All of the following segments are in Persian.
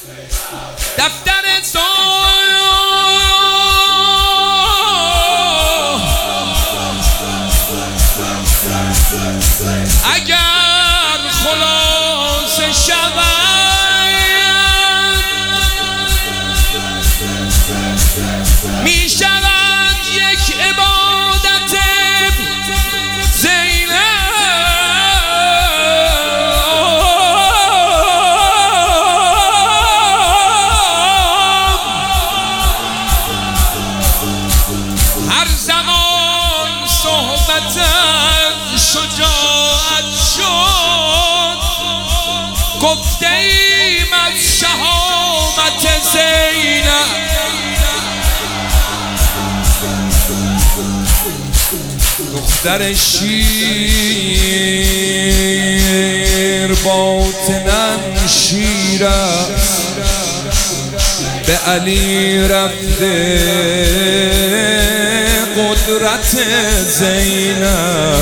دفتر اگر خلاص شود می شود یک عبادت زینب. هر زمان صحبت شجاعت شد گفته ایم از شهامت زینب. دختر شیر باطناً شیر است به علی رفته قدرت زینب.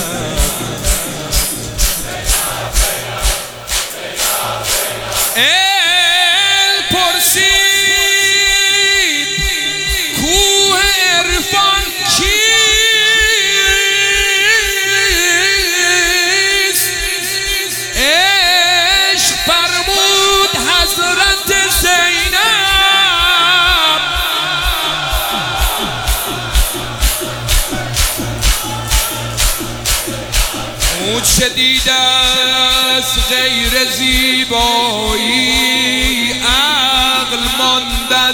پرسید کوه عرفان کیست؟ عشق فرمود حضرت زینب. او چه دیده است غیر زیبایی، عقل ماند از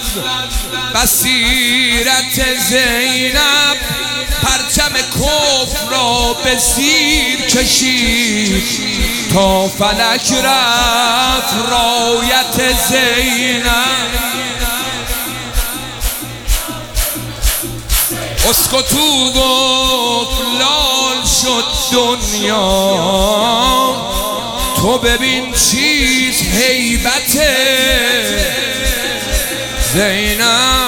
بصیرت زینب. پرچم کفر را به زیر کشید تا فلک رفت رایت زینب. اسکتو گفت لال شد دنیا، تو ببین چیز هیبت زینب.